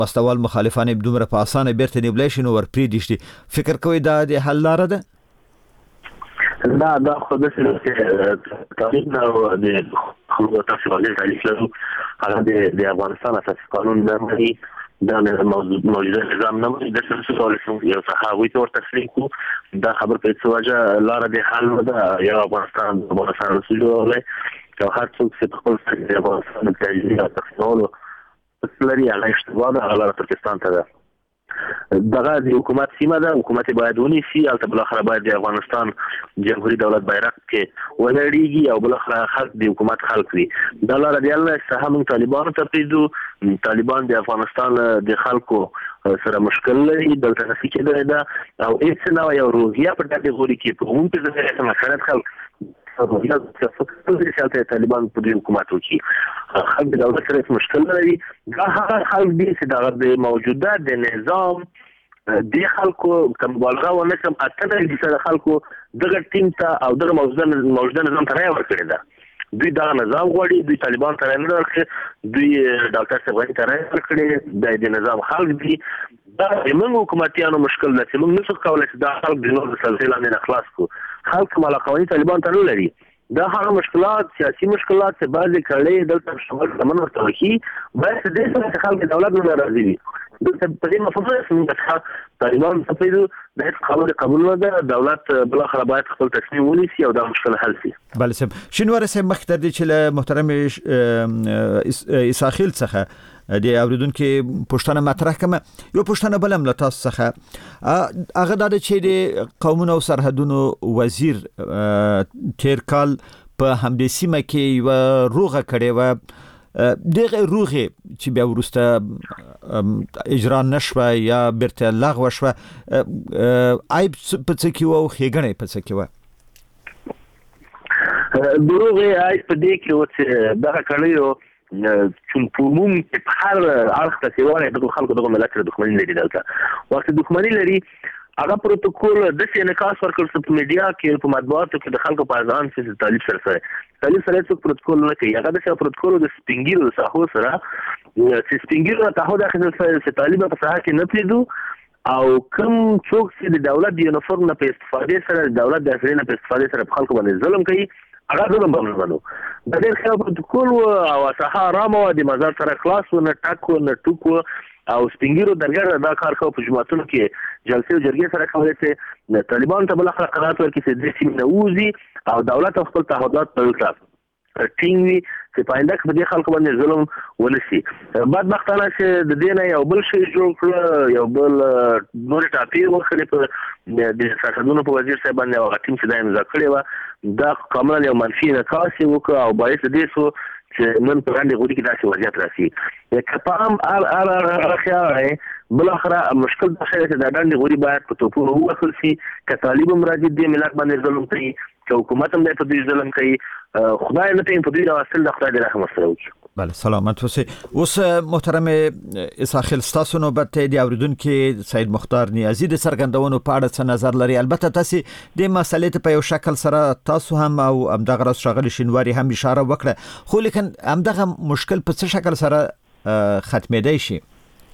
واستوال مخالفان دومره په اسانه بیرته نیولای شي نو ورپریدي شي. فکر کوي دا د حل لاره ده؟ دا خو د تاریخ او د خلکو تفصیلي تاریخ له هغه د افغانستان اساسي قانون د مری دا موجوده نظام نه د څه ډول یو صحاوي تور تسلیم کو دا خبر په څه وجه لاره د حل ده یا افغانستان رسول او هر څوک چې خپل سره د افغانستان د تجربه تخصصولو لري هغه اشتباه ده هغه پاکستان ته ده. دغه د حکومت سیمه ده، حکومت باید ونیسي او بل اخر باید د افغانستان جمهوریت دولت بیرغ کې ولړيږي او بل اخر خلک د حکومت خلک وي. د لاره دی الله سهم طالبان ته پیدو طالبان د افغانستان د خلکو سره مشکل لري دلته نفي کېدای ده او هیڅ نه یو روحیه په دې غوړي کې په هم په ځای مساله خلک طالبان په دې حکومت کې خلک د دولت سره مشکل لري. دا هغه خلک دي چې د موجوده د نظام د خلکو کوم مبالغه ونه کوم اته د خلکو دغه ټیم ته او دغه موجوده نظام ته راي ورکړي ده. دوی دا نظام غواړي، دوی طالبان ته نه ورکړي، دوی ډاکټر صاحب ته راي ورکړي د نظام خلک دي. دا موږ حکومتيانو مشکل نه چې موږ نشو کولای چې دا خلک د نور سلسله نه خلاص کو. خلک مال قوانين طالبان ته نه لري. دا هغه مشکلات سیاسي مشکلات چې بعضی کړي دلته شمال تمن ورته کی بس د دې څخه خلک دولت نه راضي دي. دلته په دې مفهوم چې طالبان څه پیدو د قانون قبول نه ده، دولت بل اخر باید خپل تصمیم ونیسي او دا مشکل حل شي. بله سم شینوار سم مختر دي چې محترم اساخیل څخه د اوریدونکو پښتنه مطرح کمه یو پښتنه بلم له تاسو څخه هغه د چې د قومونو او سرحدونو وزیر تیر کال په همدې سیمه کې یو روغه کړې و دغه روغه چې بیا ورسته اجرا نشوه یا برته لغوه شوه عیب په څه کې و او ښېګڼې په څه کې و؟ دروغه عیب په دې کې و چې دغه کړیو چون پوموم په هر اړخ ته سیوانه د خلکو دغه ملت سره دښمنی لري. دلته ورته دښمنی لري هغه پروتوکول د انعکاس ورکړ په میډیا کې په مطبوعاتو کې د خلکو په ځان چې طالب سره څه پروتوکول نه کوي. هغه د پروتوکول د سپینګیرو ساحو سره چې سپینګیرو ته هدا چې طالب په ساحه کې نه پیدو او کوم څوک چې د دولت د یونیفورم نه په استفاده سره د دولت د اصلي نه په استفاده سره خلکو باندې ظلم کوي هغه ظلم باندې د دې خلکو پروتوکول او ساحه رامو د مزار سره خلاص و نه ټاکو نه ټوکو او سپینګیرو درګر دا کار کو په جماعتونو کې جلسې او جرګې سره کولای چې طالبان ته بل اخر قرارات ورکړي چې د سیمه نوځي او دولت خپل تعهدات پر وکړي ټینګ وي چې پاینده په دې خلکو باندې ظلم ونشي. بدبختانه چې د دې نه یو بل شی جوړ کړ یو بل نور ټاپی وکړي په د سرحدونو په وزیر صاحب باندې هغه ټیم چې دا امضا کړی و دا کاملا یو منفي نکاس وکړ او باعث دې شو چې نن په باندې غوډي کې داسې وضعیت راسي. کپام خیال بل اخر مشکل د شي چې د باندې غوډي باید په توپو وکړل شي ک طالب مراجع دې ملت باندې ظلم کوي ک حکومت هم په دې ظلم کوي. خدای نه ته په دې واسطه د خدای د رحم سره وکړي. بله سلامت اوسئ. اوس محترم اساخیل ستاسو نوبت دی اوریدونکو سید مختار نیازی د څرګندونو په اړه څه نظر لري؟ البته تاسو د مسلې ته په یو شکل سره تاسو هم او همدغه راز شغل شینواری هم اشاره وکړه خو لیکن همدغه مشکل په څه شکل سره ختمېدای شي؟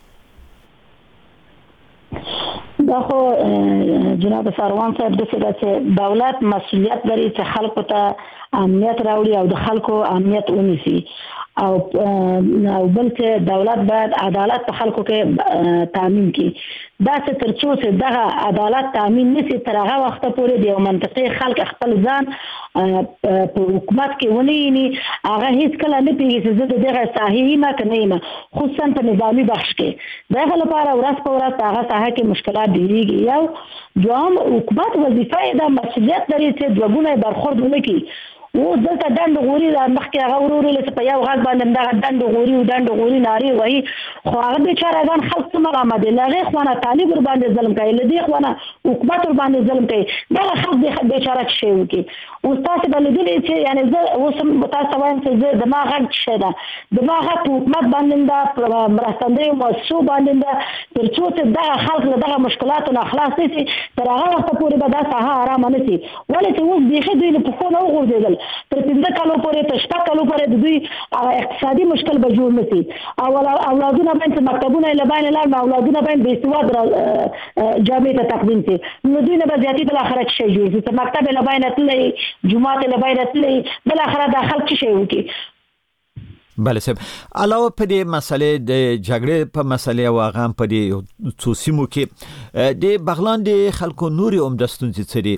دا خو جناب سروان صاحب د څه چې دولت مسؤلیت لري چې خلکو ته امنیت راوړي او د خلکو امنیت ونیسي او بل چې دولت باید عدالت په خلکو کې تامین کړي. دا چې تر څو چې دغه عدالت تامین نشي تر هغه وخت پورې د یو منطقي خلک خپل ځان په حکومت کې ونیسي هغه هیڅ کله نه پیږي چې زه دغه صحیح ما کنه یم خصوصا په نظامی بخش کې دغه لپاره ورځ په ورځ هغه ساحه کې مشکلات ډیریږي. یو دوام حکومت وظیفه دا مسؤلیت لري چې دوګونه برخورد وکړي. و دلته دند غوري د مخکې هغه ورورل چې په یو غږ باندې دا دند غوري ناری وای خو هغه بیچاره ځان خلک څنګه آمده لغه خوانه طالب ور باندې ظلم کوي لدی خوانه حکومت ور باندې ظلم کوي دا خلک بیچاره شي وکي تاسو بل دي چې یعنی زه اوس تاسو وایم چې دماغ شته دماغ حکومت باندې دا مرستندوی مؤسسو باندې دا تر څو ته دا خلک له مشکلات او خلاص شي تر هغه وخت پورې به دا ساحه آرام نه شي ولې چې اوس بيخي دوی په خو نه وګورځل تر 15 کالو پورې تر 6 کالو پورې د دوی اقتصادي مشکل به جوړ نشي او اولادونه باندې مکتبونه لباین لار اولادونه باندې بيسواد جامعه ته تقدیم شي نو دوی نه به ځاتي بل اخرت شي جوړ شي مکتب لباین تلې جمعه لباین تلې بل اخرت داخل شي وکي بله صاحب علاوه په دې مسلې د جګړې په مسلې او هغه په دې څو سیمو کې د بغلان د خلکو نوري اومدستونځي څه دي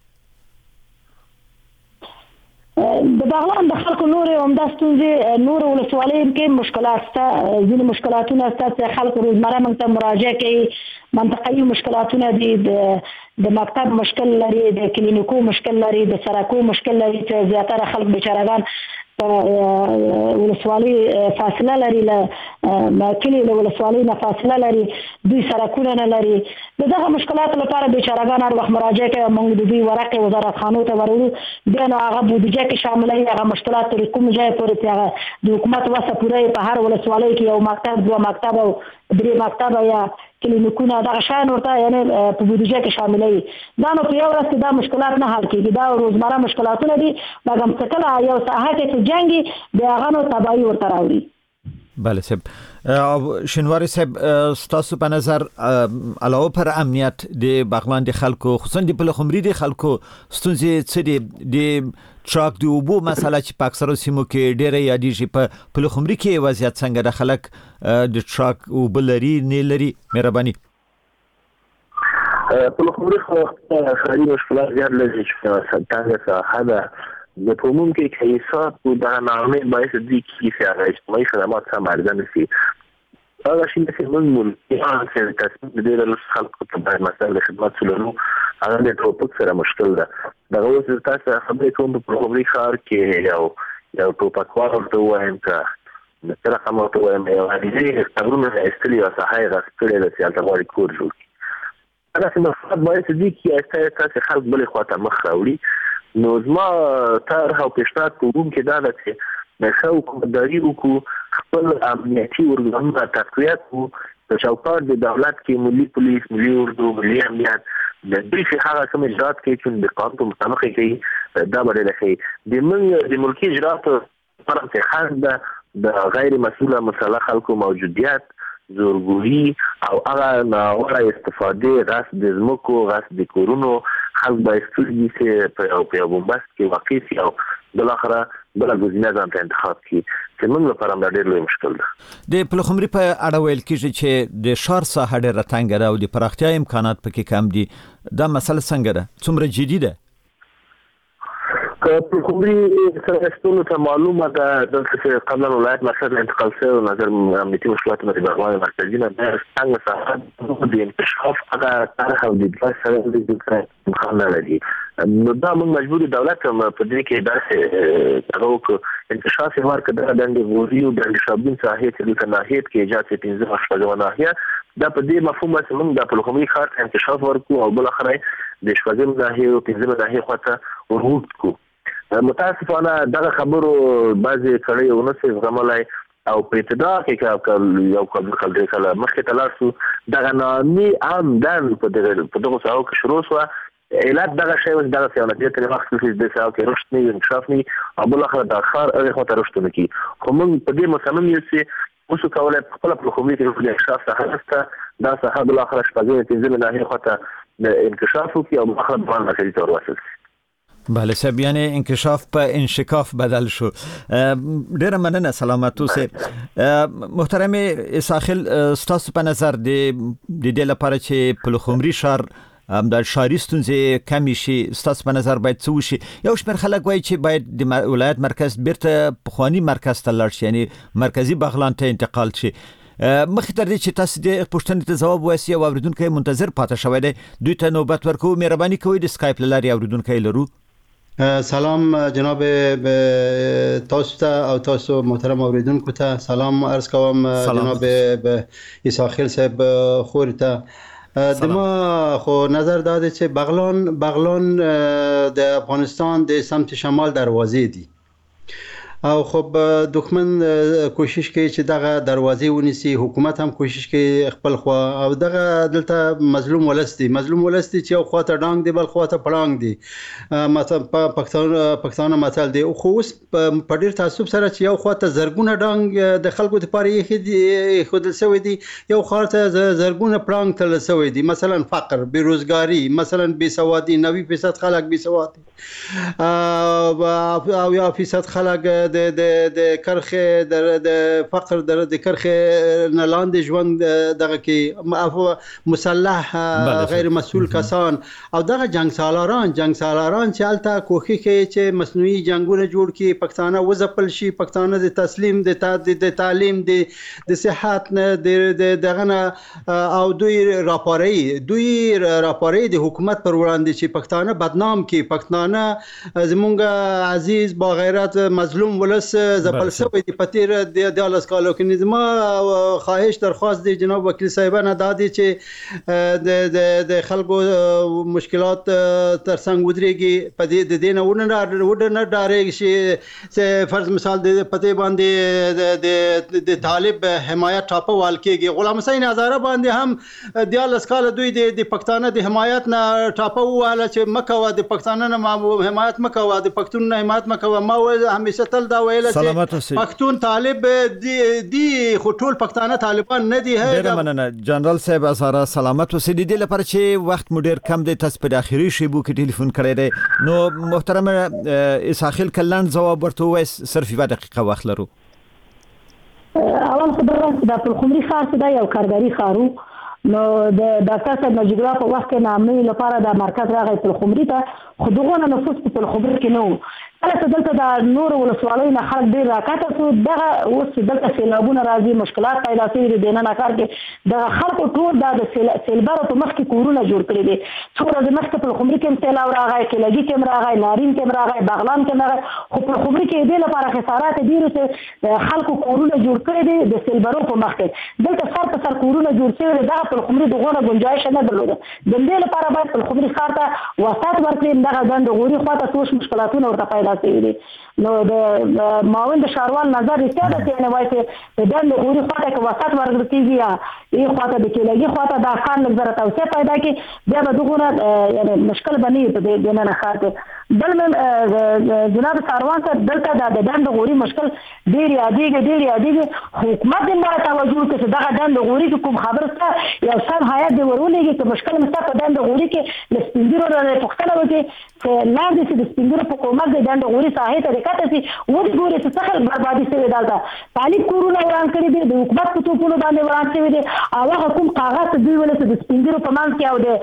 د بغلان د خلکو نوري اومدستونځي نور ولسوالۍ کې مشکلات شته ځینې مشکلاتونه شته خلکو روزمره موږ ته مراجعه کوي منطقي مشکلاتونه دي د مکتب مشکل لري د کلینیکو مشکل لري د سرکو مشکل لري چې زیاتره خلک بیچارهګان ولسوالۍ فاصله لري له کلی له ولسوالۍ نه فاصله لري دوی سرکونه نه لري دغه مشکلات لپاره بیچارهګان هر وخت مراجعه کوي موږ د دوی ورقه وزارت خانو ته ورولو بیا نو هغه بودیجه کې شاملوي هغه مشکلات تر کوم ځای پورې چې د حکومت وسه پوره په هر ولسوالۍ کې یو مکتب دوه مکتب او درې مکتب یا کلینیکونه دغه شان ورته یعنی په بودیجه کې شاملوي دا نو په یو ورځ دا مشکلات نه حل کیږي دا روزمره مشکلاتونه دي مګم څکل یو ساحه کې جنگي د هغه نو تباہي ورته راوړي بله صاحب شنواری صاحب ستاسو په نظر علاوه پر امنیت د بغلان د خلکو خصوصا د پلخمري د خلکو ستونزې څه دي د ټراک د اوبو مسله چې په اکثرو سیمو کې ډېره یادېږي په پلخمري کې وضعیت څنګه د خلک د ټراک اوبه لري نه لري مهرباني پلخمري خو خاري مشکلات زیات لري چې څنګه هدا د پومون کې کیسات او د نامې باعث دي چې اجتماعي خدمات هم ارزانه شي هغه شي چې موږ چې تاسو د دې له خلکو ته باید مسله خدمات څلورو هغه د ټوپک سره مشکل ده دا اوس تاسو خبرې کوم په پروګرامي خار کې یو ټوپک ورته وایم چې مثلا کوم ته وایم یو دې څنګه استلی او صحای غسړې د سیاست غوړي کور جوړ هغه څه مفاد باید دي چې تاسو خلک بل خواته مخ راوړي نو زما تر هغه پیشنهاد کوم کې دا ده چې د حکومتداري وکړو خپل امنیتي ارګانونه تقویت وکړو د چوکاټ د دولت کې ملي پولیس ملي اردو ملي امنیت د دې هغه کوم اجرات کې چې د قانون مطابق کوي دا به د ملکي اجرات پر اتخاذ د غیر مسؤله مسلح خلکو موجودیت زورګوري او هغه ناوړه استفاده غصب د زمکو غصب د کورونو خلک باید ستوري چې په بومبست کې واقع شي او بل اخره بل غوښنه ځان ته انتخاب کړي چې موږ لپاره دا ډېر لوی مشکل ده د پلخمري په اړه ویل کېږي چې د شهر ساحه ډېره تنګه ده او د پراختیا امکانات پکې کم دي دا مسله څنګه ده څومره جدي ده پلخمري سره ټول ته معلومه ده چې قبل ولایت مرکز انتقال شوی نظر امنیتي مشکلات د بغلان مرکزي نه څنګه ساحه د انکشاف هغه طرح او د بل سره د مخالفت لري نو دا موږ مجبور دولت په دې کې داسې هغه انکشاف ورکړه د وریو د شابین ساحه چې د ناحیت کې اجازه 15 شپږ ناحیه دا په دې مفهوم چې موږ د پلخمري خاط انکشاف ورکو او بل اخره د شپږم ناحیه او 15 ناحیه خواته ورغوت کو متاسفانه دغه خبرو بعضی کړي او نو زغملای او په ابتدا کې یو قبل کله مخکې تلاسو دغه نامي عام دن په دغه ساو کې شروع شو علت دغه شی اوس دغه سیاست ته وخت چې د ساو کې رښت نه انکشاف نه او بل اخر د اخر هغه خاطر رښت نه کی خو موږ په دې مصمم یو چې اوس کولای خپل پلخمري کې د انکشاف څخه دا څخه بل اخر شپږ تنظیم نه هي خاطر د انکشاف او اخر باندې مرکزي تور واسه بله صاحب یعنی انکشاف په انشکاف بدل شو ډیره مننه سلامت اوسه محترم اساخیل ستاسو په نظر د دې لپاره چې پلخمري شهر د شهري ستونزې کمی شي ستاسو په نظر باید څه وشي یو شمېر خلک وایي چې باید د ولایت مرکز بیرته پخواني مرکز ته لاړ شي یعنی مرکزي بغلان ته انتقال شي مخکې تر دې چې تاسو د پوښتنې ته ځواب وایي او اوریدونکو منتظر پاتې شوی دی دوی ته نوبت ورکو مهرباني کوئ د اسکایپ له لارې اوریدونکو لرو سلام جناب تاسو ته او تاسو محترم اوریدونکو ته سلام عرض کوم جناب اساخیل صاحب خور ته دما خو نظر داده چې بغلان د افغانستان د سمت شمال دروازې دي او خب دښمن کوشش کوي چې دغه دروازې ونیسي حکومت هم کوشش کوي خپل خوا او دغه دلته مظلوم ولستی چې یو خواته ډانګ دی بل خواته پړانګ دی مثلا پښتانه مثال دی خو اوس په ډیر تعصب سره چې یو خواته زرګونه ډانګ د خلکو لپاره یې خودل شوی دی یو خواته زرګونه پړانګ تل شوی دی مثلا فقر بیروزګاری مثلا بېسوادي 90% خلک بېسواد او یا فیصد خلک د کرخه د فقر د کرخه نه لاندې ژوند دغه کې مسلح غیر مسؤل کسان او دغه جنگ سالاران چې الته کوخي کې چې مصنوعي جنگونه جوړ کړي پښتانه وځپل شي پښتانه د تسلیم د تعلیم د صحت نه دغه نه او دوی راپورې د حکومت پر وړاندې چې پښتانه بدنام کړي پښتانه زمونږ عزیز با غیرت مظلوم ولس زپل شوی دی پتیر د الله کالو کې نظام خواهش درخواست دی جناب وکیل صاحبانه دادی چې د خلکو مشکلات تر څنګ ودرېږي په دې د دینه ونه ډارېږي چې فرض مثال د پته باندې د طالب حمایت ټاپه وال کېږي غلام حسین هزاره باندې هم د الله کالو دوی د پښتانه د حمایت نه ټاپه واله چې مکه د پښتانه نه حمایت مکه د پښتون نه حمایت مکه ما همیشه تل دا ویل چې پښتون طالب دی خو ټول پښتانه طالبان نه دي ډیر مننه جنرال صاحب هزاره سلامت اوسئ د دې لپاره چې وخت مو ډیر کم دی تاسو په اخیری شیبو کې ټلیفون کړی دی نو محترم اساخیل کلان جواب ورته وایي صرف 1 دقیقه وخت لرو اول خبره د پلخمري ښار څخه یو کارګری خارو نو د ډاکټر صاحب نجیب الله په وخت کې نامې لپاره د مرکز راغی پلخمري ته خو دغه نفوس په پلخمري کې نو کله دلته د نور ولسوالۍ نه خلک ډیر راکاته شو دغه اوس دلته سیلابونه راځي مشکلات پیدا شوي دي نه کار کې د خلکو ټول د سیلبارو په مخ کې کورونه جوړ کړي دي څو ورځې مخکې په خمري کې سیلاب راغی کلګي کې راغی نارین کې راغی بغلان کې راغی خو په خمري کې دې لپاره خسارات ډیر چې خلکو کورونه جوړ کړي دي د سیلبارو په مخ کې دلته سر په سر کورونه جوړ شوي دي دغه په خمري دغه گنجائش نه درلوده د دې لپاره باید په خمري ښار ته وسات ورکړي دغه دند غوري خواته څه مشکلاتونه ورته پیدا شوي دي نو د معاون د شاروال نظر رسیا ده چې نه وایي چې د غوري خواته کې وسات ورکړي کیږي یا یو خواته د کېلګي خواته د خان لږ توسعه پیدا کی بیا به دغه یعنی مشکل بنی په دې نه خاطر بل جناب ساروان ته دلته د دند غوري مشکل ډیر یادېږي حکومت دې مړه توجه کوي چې دغه دند غوري کوم خبره سره یو سم حیات دی ورولېږي چې مشکل مسته په دند غوري کې د سپینګرو نه پښتنه وکړي چې لاندې چې د سپینګرو په کومه د دند غوري ساحه ته راکته سي و دې ګوري چې څه بربادي شوی دلته طالب کورونه وران کړی دي د حکومت په توپونو باندې وران شوی دي او هغه کوم کاغذ دوی ولې د سپینګرو په منځ کې او د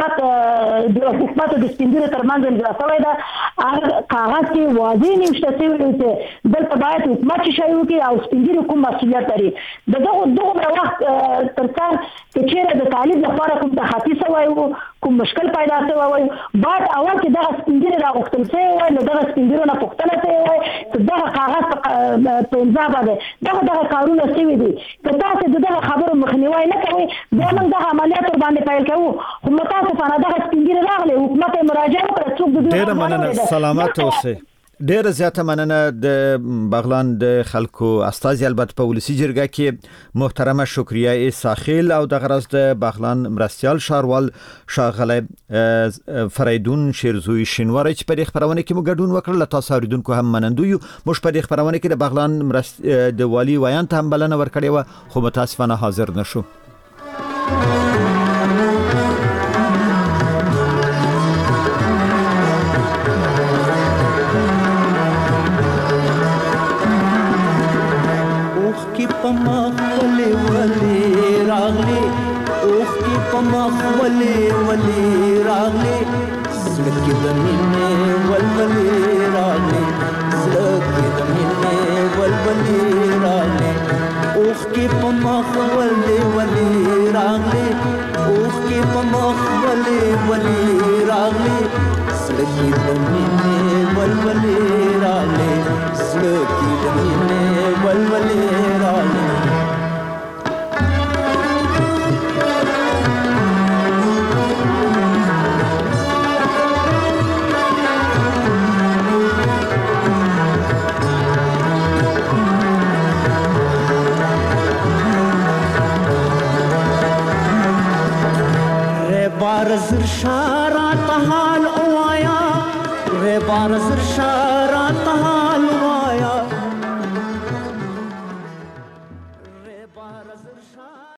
حکومت د سپینګرو تر منځ انځاوي دا کاغذ کې واضح نشته چې دلته باید حکومت شي وکړي او سپینګرو کوم مسؤلیت لري دغه وخت ترڅنګ چې چیرې د طالب لپاره کوم د خاطی سوای کوم مشکل پیدا شوی وای بعد اول کې دغه سپینګرو راغختل شوی وای نو دغه سپینګرو نه پوښتنه کوي چې دغه کاغذ په امضا باندې دغه کارونه شوي دي که تاسو دغه خبرو مخنیوي نه کوئ بیا موږ دغه عملیات باندې پیل کوو خو متاسفانه دغه سپینګرو راغلی حکومت مراجعه وکړه څوک د ډېره مننه سلامت اوسئ ډېر زیاته مننه د بغلان د خلکو استازي البته په ولسی جرګه کې محترمه شکریه اساخیل او د غرض د بغلان مرستيال شاروال شاغله فریدون شیرزوی شینواری چې په خبرونه کې مو ګډون وکړل تاسو اوریدونکو هم منندوی مش په خبرونه کې د بغلان د والی ویان ته هم بلنه ورکړې و خو متاسفانه حاضر نشو ولي راغلي سلك دميني والولي راغلي سلك دميني والولي راغلي اوخكي بمخ ولي راغلي اوخكي بمخ ولي راغلي سلك دميني والولي راغلي سلك دميني والولي راغلي زر شارات حال اوایا ری بار زر شارات حال